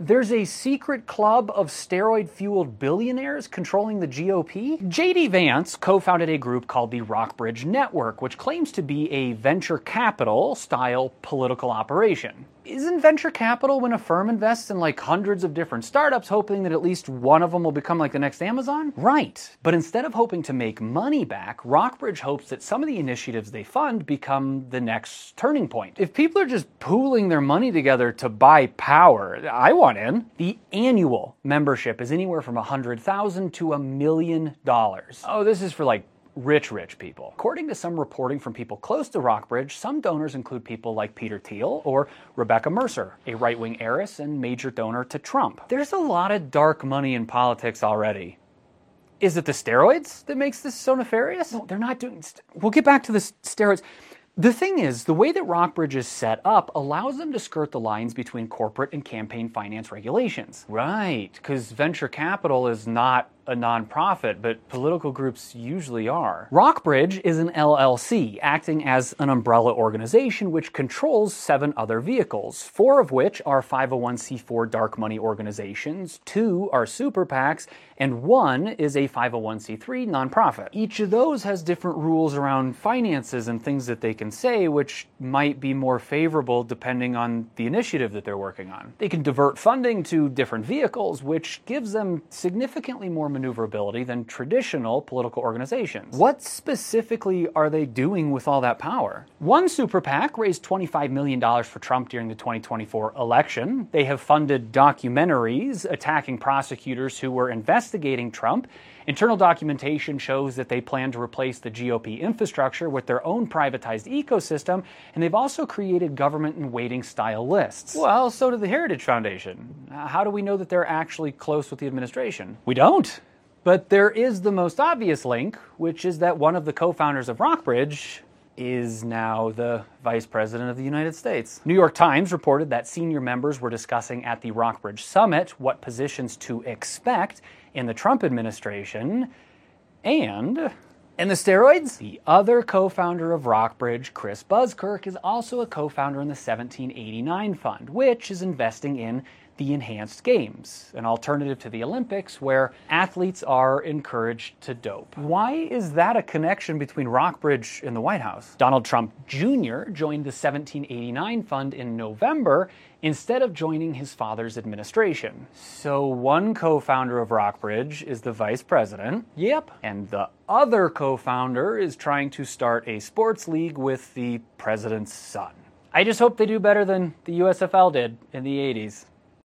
There's a secret club of steroid-fueled billionaires controlling the GOP? J.D. Vance co-founded a group called the Rockbridge Network, which claims to be a venture capital-style political operation. Isn't venture capital when a firm invests in like hundreds of different startups hoping that at least one of them will become like the next Amazon? Right. But instead of hoping to make money back, Rockbridge hopes that some of the initiatives they fund become the next turning point. If people are just pooling their money together to buy power, I want in. The annual membership is anywhere from $100,000 to $1 million. Oh, this is for like rich people. According to some reporting from people close to Rockbridge, some donors include people like Peter Thiel or Rebecca Mercer, a right-wing heiress and major donor to Trump. There's a lot of dark money in politics already. Is it the steroids that makes this so nefarious? No, they're not doing... We'll get back to the steroids. The thing is, the way that Rockbridge is set up allows them to skirt the lines between corporate and campaign finance regulations. Right, because venture capital is not a nonprofit, but political groups usually are. Rockbridge is an LLC, acting as an umbrella organization which controls 7 other vehicles, 4 of which are 501c4 dark money organizations, 2 are super PACs, and 1 is a 501c3 nonprofit. Each of those has different rules around finances and things that they can say, which might be more favorable depending on the initiative that they're working on. They can divert funding to different vehicles, which gives them significantly more maneuverability than traditional political organizations. What specifically are they doing with all that power? One super PAC raised $25 million for Trump during the 2024 election. They have funded documentaries attacking prosecutors who were investigating Trump. Internal documentation shows that they plan to replace the GOP infrastructure with their own privatized ecosystem, and they've also created government-in-waiting style lists. Well, so did the Heritage Foundation. How do we know that they're actually close with the administration? We don't. But there is the most obvious link, which is that one of the co-founders of Rockbridge is now the Vice President of the United States. New York Times reported that senior members were discussing at the Rockbridge Summit what positions to expect in the Trump administration, and the steroids? The other co-founder of Rockbridge, Chris Buskirk, is also a co-founder in the 1789 Fund, which is investing in the Enhanced Games, an alternative to the Olympics where athletes are encouraged to dope. Why is that a connection between Rockbridge and the White House? Donald Trump Jr. joined the 1789 Fund in November instead of joining his father's administration. So one co-founder of Rockbridge is the vice president. Yep. And the other co-founder is trying to start a sports league with the president's son. I just hope they do better than the USFL did in the 80s.